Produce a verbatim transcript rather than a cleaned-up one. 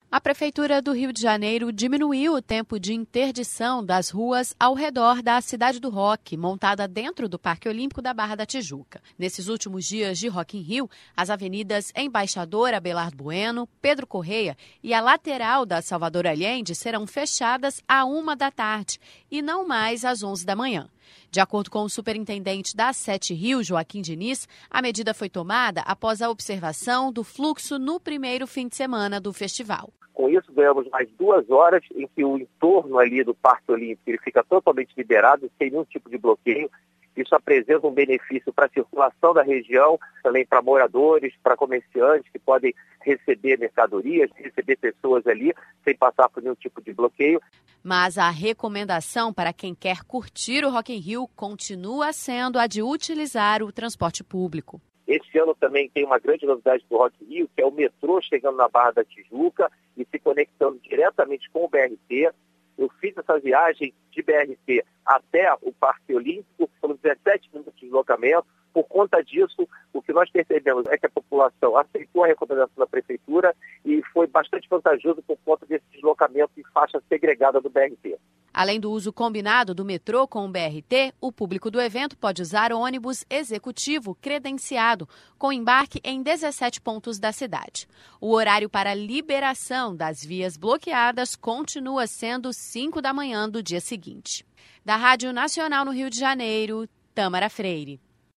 A Prefeitura do Rio de Janeiro diminuiu o tempo de interdição das ruas ao redor da Cidade do Rock, montada dentro do Parque Olímpico da Barra da Tijuca. Nesses últimos dias de Rock in Rio, as avenidas Embaixador Abelardo Bueno, Pedro Correia e a lateral da Salvador Allende serão fechadas à uma da tarde e não mais às onze da manhã. De acordo com o superintendente da Sete Rio, Joaquim Diniz, a medida foi tomada após a observação do fluxo no primeiro fim de semana do festival. Com isso, ganhamos mais duas horas em que o entorno ali do Parque Olímpico ele fica totalmente liberado, sem nenhum tipo de bloqueio. Isso apresenta um benefício para a circulação da região, também para moradores, para comerciantes que podem receber mercadorias, receber pessoas ali, sem passar por nenhum tipo de bloqueio. Mas a recomendação para quem quer curtir o Rock in Rio continua sendo a de utilizar o transporte público. Este ano também tem uma grande novidade do Rock in Rio, que é o metrô chegando na Barra da Tijuca e se conectando diretamente com o B R T. Eu fiz essa viagem de B R T até o Parque Olímpico, foram dezessete minutos de deslocamento. Por conta disso, o que nós percebemos é que a população aceitou a recomendação da Prefeitura e foi bastante vantajoso por conta desse deslocamento em faixa segregada do B R T. Além do uso combinado do metrô com o B R T, o público do evento pode usar ônibus executivo credenciado, com embarque em dezessete pontos da cidade. O horário para liberação das vias bloqueadas continua sendo cinco da manhã do dia seguinte. Da Rádio Nacional no Rio de Janeiro, Tâmara Freire.